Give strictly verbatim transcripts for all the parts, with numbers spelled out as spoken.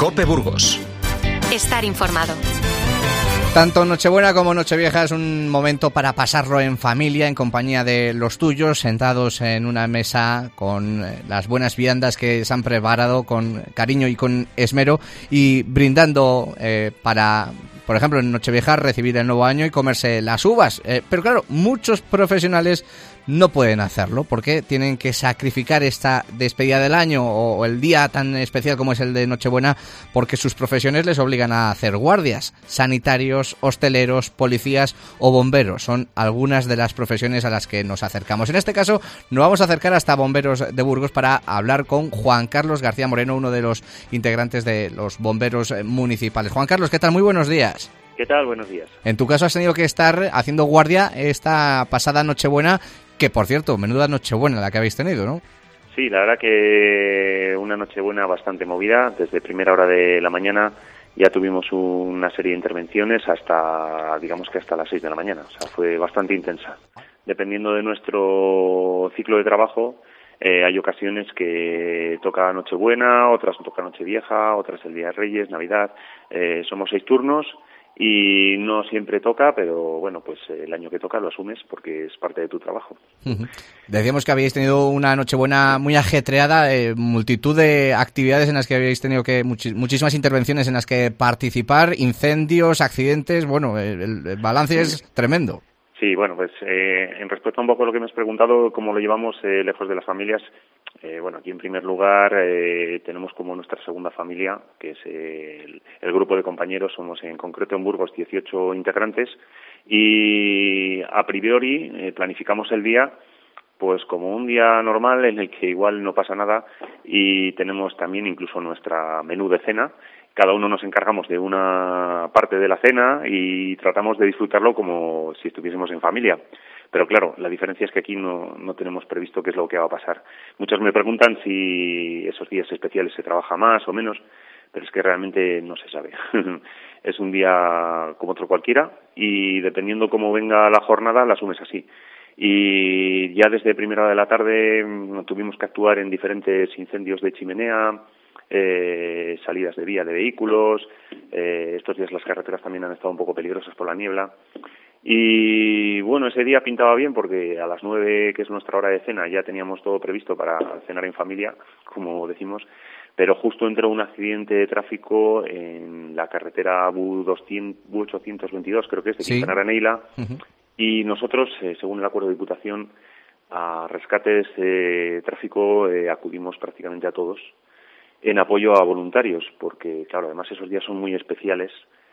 COPE Burgos. Estar informado. Tanto Nochebuena como Nochevieja es un momento para pasarlo en familia, en compañía de los tuyos, sentados en una mesa con las buenas viandas que se han preparado con cariño y con esmero y brindando eh, para, por ejemplo, en Nochevieja recibir el nuevo año y comerse las uvas. Eh, pero claro, muchos profesionales no pueden hacerlo porque tienen que sacrificar esta despedida del año o el día tan especial como es el de Nochebuena porque sus profesiones les obligan a hacer guardias. Sanitarios, hosteleros, policías o bomberos son algunas de las profesiones a las que nos acercamos. En este caso nos vamos a acercar hasta Bomberos de Burgos para hablar con Juan Carlos García Moreno, uno de los integrantes de los bomberos municipales. Juan Carlos, ¿qué tal? Muy buenos días. ¿Qué tal? Buenos días. En tu caso has tenido que estar haciendo guardia esta pasada Nochebuena, que por cierto, menuda Nochebuena la que habéis tenido, ¿no? Sí, la verdad que una Nochebuena bastante movida. Desde primera hora de la mañana ya tuvimos una serie de intervenciones hasta, digamos que hasta las seis de la mañana. O sea, fue bastante intensa. Dependiendo de nuestro ciclo de trabajo, eh, hay ocasiones que toca Nochebuena, otras toca Nochevieja, otras el Día de Reyes, Navidad. Eh, somos seis turnos. Y no siempre toca, pero bueno, pues el año que toca lo asumes porque es parte de tu trabajo. Uh-huh. Decíamos que habíais tenido una Nochebuena muy ajetreada, eh, multitud de actividades en las que habíais tenido que, much- muchísimas intervenciones en las que participar, incendios, accidentes, bueno, el, el balance es tremendo. Sí, bueno, pues eh, en respuesta un poco a lo que me has preguntado, cómo lo llevamos eh, lejos de las familias, eh, bueno, aquí en primer lugar eh, tenemos como nuestra segunda familia, que es eh, el, el grupo de compañeros, somos en concreto en Burgos dieciocho integrantes y a priori eh, planificamos el día pues como un día normal en el que igual no pasa nada y tenemos también incluso nuestra menú de cena. Cada uno nos encargamos de una parte de la cena y tratamos de disfrutarlo como si estuviésemos en familia. Pero claro, la diferencia es que aquí no, no tenemos previsto qué es lo que va a pasar. Muchos me preguntan si esos días especiales se trabaja más o menos, pero es que realmente no se sabe. Es un día como otro cualquiera y dependiendo cómo venga la jornada, la asumes así. Y ya desde primera hora de la tarde tuvimos que actuar en diferentes incendios de chimenea, Eh, salidas de vía de vehículos, eh, estos días las carreteras también han estado un poco peligrosas por la niebla y bueno, ese día pintaba bien porque a las nueve, que es nuestra hora de cena, ya teníamos todo previsto para cenar en familia, como decimos, pero justo entró un accidente de tráfico en la carretera B U ochocientos veintidós, creo que es de Sí. Quintana Neila, Uh-huh. y nosotros, eh, según el acuerdo de Diputación, a rescates de tráfico eh, acudimos prácticamente a todos en apoyo a voluntarios, porque claro, además esos días son muy especiales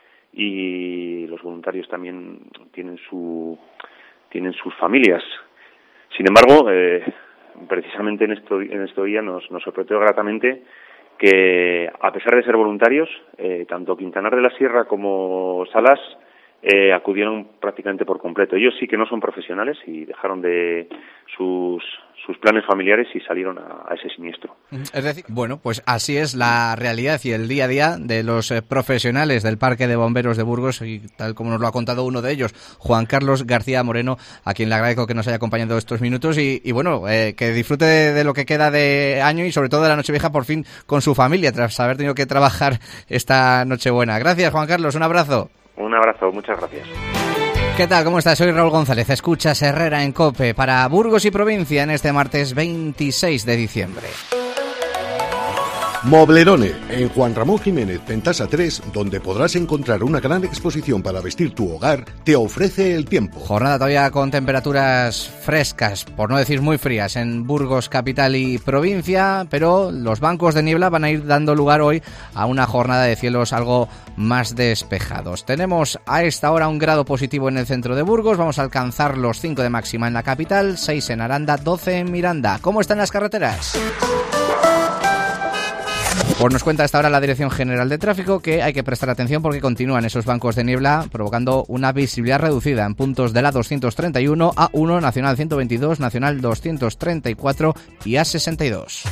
y los voluntarios también tienen su tienen sus familias. Sin embargo, eh, precisamente en esto en este día nos, nos sorprendió gratamente que a pesar de ser voluntarios, eh, tanto Quintanar de la Sierra como Salas eh, acudieron prácticamente por completo. Ellos sí que no son profesionales y dejaron de sus sus planes familiares y salieron a, a ese siniestro. Es decir, bueno, pues así es la realidad y el día a día de los eh, profesionales del Parque de Bomberos de Burgos y tal como nos lo ha contado uno de ellos, Juan Carlos García Moreno, a quien le agradezco que nos haya acompañado estos minutos y, y bueno, eh, que disfrute de, de lo que queda de año y sobre todo de la Nochevieja por fin con su familia tras haber tenido que trabajar esta Nochebuena. Gracias, Juan Carlos, un abrazo. Un abrazo, muchas gracias. ¿Qué tal? ¿Cómo estás? Soy Raúl González. Escuchas Herrera en COPE para Burgos y provincia en este martes veintiséis de diciembre. Moblerone, en Juan Ramón Jiménez, Pentasa tres, donde podrás encontrar una gran exposición para vestir tu hogar, te ofrece el tiempo. Jornada todavía con temperaturas frescas, por no decir muy frías, en Burgos, capital y provincia, pero los bancos de niebla van a ir dando lugar hoy a una jornada de cielos algo más despejados. Tenemos a esta hora un grado positivo en el centro de Burgos, vamos a alcanzar los cinco de máxima en la capital, seis en Aranda, doce en Miranda. ¿Cómo están las carreteras? Pues nos cuenta hasta ahora la Dirección General de Tráfico que hay que prestar atención porque continúan esos bancos de niebla provocando una visibilidad reducida en puntos de la doscientos treinta y uno, A uno, Nacional ciento veintidós, Nacional doscientos treinta y cuatro y A sesenta y dos.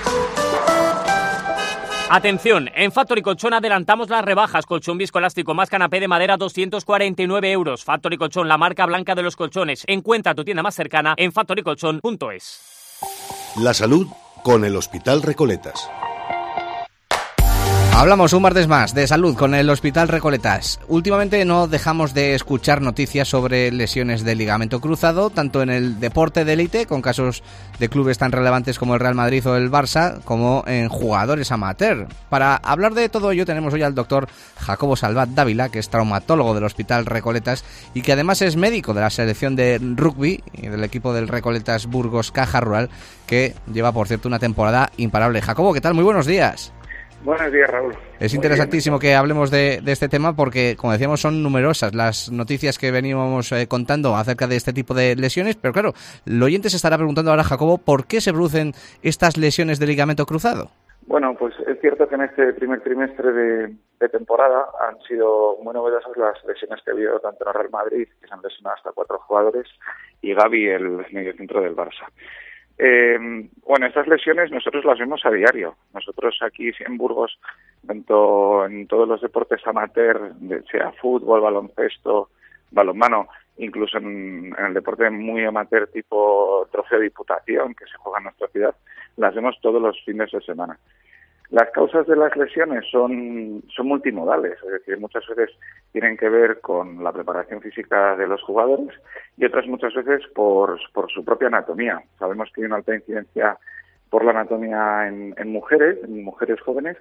Atención, en Factory Colchón adelantamos las rebajas. Colchón viscoelástico más canapé de madera doscientos cuarenta y nueve euros. Factory Colchón, la marca blanca de los colchones. Encuentra tu tienda más cercana en factory colchón punto es. La salud con el Hospital Recoletas. Hablamos un martes más de salud con el Hospital Recoletas. Últimamente no dejamos de escuchar noticias sobre lesiones de ligamento cruzado, tanto en el deporte de élite, con casos de clubes tan relevantes como el Real Madrid o el Barça, como en jugadores amateur. Para hablar de todo ello tenemos hoy al doctor Jacobo Salvat Dávila, que es traumatólogo del Hospital Recoletas y que además es médico de la selección de rugby y del equipo del Recoletas Burgos Caja Rural, que lleva, por cierto, una temporada imparable. Jacobo, ¿qué tal? Muy buenos días. Buenos días, Raúl. Es interesantísimo que hablemos de, de este tema porque, como decíamos, son numerosas las noticias que veníamos eh, contando acerca de este tipo de lesiones, pero claro, el oyente se estará preguntando ahora, Jacobo, ¿por qué se producen estas lesiones de ligamento cruzado? Bueno, pues es cierto que en este primer trimestre de, de temporada han sido muy novedosas las lesiones que ha habido tanto en el Real Madrid, que se han lesionado hasta cuatro jugadores, y Gavi, el mediocentro del Barça. Eh, bueno, estas lesiones nosotros las vemos a diario. Nosotros aquí en Burgos, tanto en todos los deportes amateur, sea fútbol, baloncesto, balonmano, incluso en, en el deporte muy amateur tipo trofeo de diputación que se juega en nuestra ciudad, las vemos todos los fines de semana. Las causas de las lesiones son, son multimodales, es decir, muchas veces tienen que ver con la preparación física de los jugadores y otras muchas veces por, por su propia anatomía. Sabemos que hay una alta incidencia por la anatomía en, en mujeres, en mujeres jóvenes,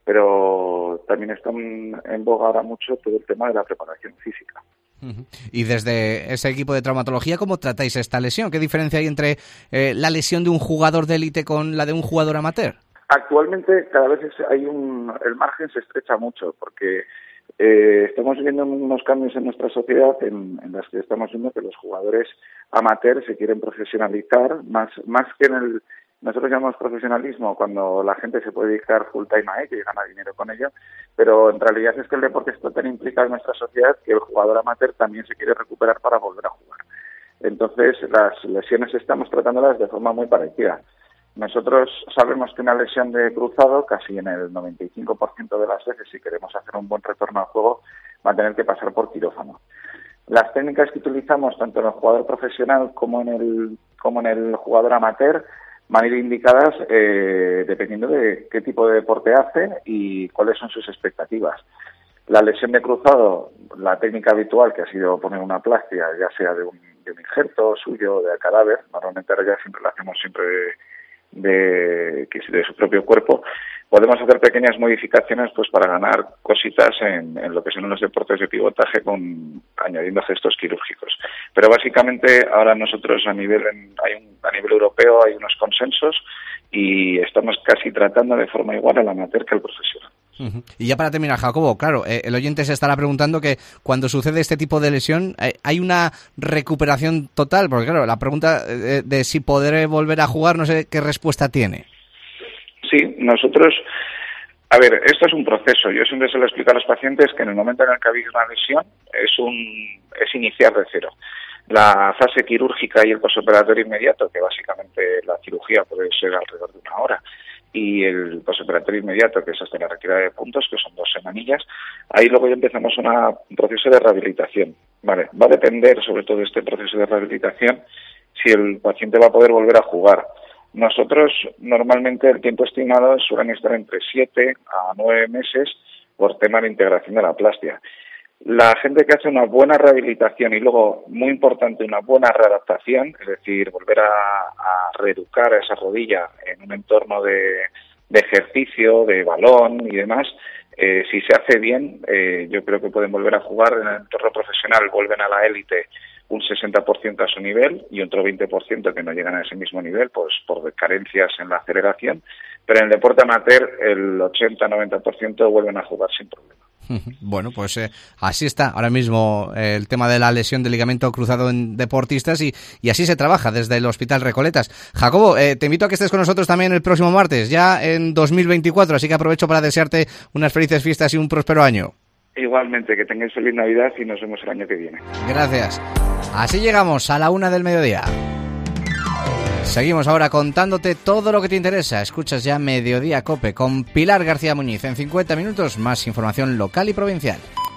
pero también está en boga ahora mucho todo el tema de la preparación física. Y desde ese equipo de traumatología, ¿cómo tratáis esta lesión? ¿Qué diferencia hay entre eh, la lesión de un jugador de élite con la de un jugador amateur? Actualmente cada vez hay un, el margen se estrecha mucho porque eh, estamos viendo unos cambios en nuestra sociedad en, en los que estamos viendo que los jugadores amateurs se quieren profesionalizar más más que en el nosotros llamamos profesionalismo cuando la gente se puede dedicar full time a ello y gana dinero con ello, pero en realidad es que el deporte está tan implicado en nuestra sociedad que el jugador amateur también se quiere recuperar para volver a jugar. Entonces las lesiones estamos tratándolas de forma muy parecida. Nosotros sabemos que una lesión de cruzado, casi en el noventa y cinco por ciento de las veces, si queremos hacer un buen retorno al juego, va a tener que pasar por quirófano. Las técnicas que utilizamos, tanto en el jugador profesional como en el, como en el jugador amateur, van a ir indicadas eh, dependiendo de qué tipo de deporte hace y cuáles son sus expectativas. La lesión de cruzado, la técnica habitual, que ha sido poner una plastia, ya sea de un, de un injerto suyo, de cadáver, normalmente ahora ya siempre la hacemos siempre de de, de su propio cuerpo, podemos hacer pequeñas modificaciones pues para ganar cositas en, en lo que son los deportes de pivotaje con añadiendo gestos quirúrgicos. Pero básicamente ahora nosotros a nivel en, hay un, a nivel europeo hay unos consensos y estamos casi tratando de forma igual al amateur que al profesional. Uh-huh. Y ya para terminar, Jacobo, claro, eh, el oyente se estará preguntando que cuando sucede este tipo de lesión, eh, ¿hay una recuperación total? Porque claro, la pregunta de, de si podré volver a jugar, no sé qué respuesta tiene. Sí, nosotros, a ver, esto es un proceso. Yo siempre se lo explico a los pacientes que en el momento en el que habéis una lesión es un es iniciar de cero. La fase quirúrgica y el posoperatorio inmediato, que básicamente la cirugía puede ser alrededor de una hora, y el posoperatorio inmediato, que es hasta la retirada de puntos, que son dos semanillas, ahí luego ya empezamos una, un proceso de rehabilitación. Vale, va a depender sobre todo de este proceso de rehabilitación si el paciente va a poder volver a jugar. Nosotros normalmente el tiempo estimado suelen estar entre siete a nueve meses por tema de integración de la plastia. La gente que hace una buena rehabilitación y luego, muy importante, una buena readaptación, es decir, volver a, a reeducar a esa rodilla en un entorno de, de ejercicio, de balón y demás, eh, si se hace bien, eh, yo creo que pueden volver a jugar en el entorno profesional, vuelven a la élite un sesenta por ciento a su nivel y otro veinte por ciento que no llegan a ese mismo nivel pues por carencias en la aceleración, pero en el deporte amateur el ochenta a noventa por ciento vuelven a jugar sin problema. Bueno, pues eh, así está ahora mismo eh, el tema de la lesión de ligamento cruzado en deportistas y, y así se trabaja desde el Hospital Recoletas. Jacobo, eh, te invito a que estés con nosotros también el próximo martes, ya en dos mil veinticuatro, así que aprovecho para desearte unas felices fiestas y un próspero año. Igualmente, que tengáis feliz Navidad y nos vemos el año que viene. Gracias. Así llegamos a la una del mediodía. Seguimos ahora contándote todo lo que te interesa. Escuchas ya Mediodía Cope con Pilar García Muñiz. En cincuenta minutos más información local y provincial.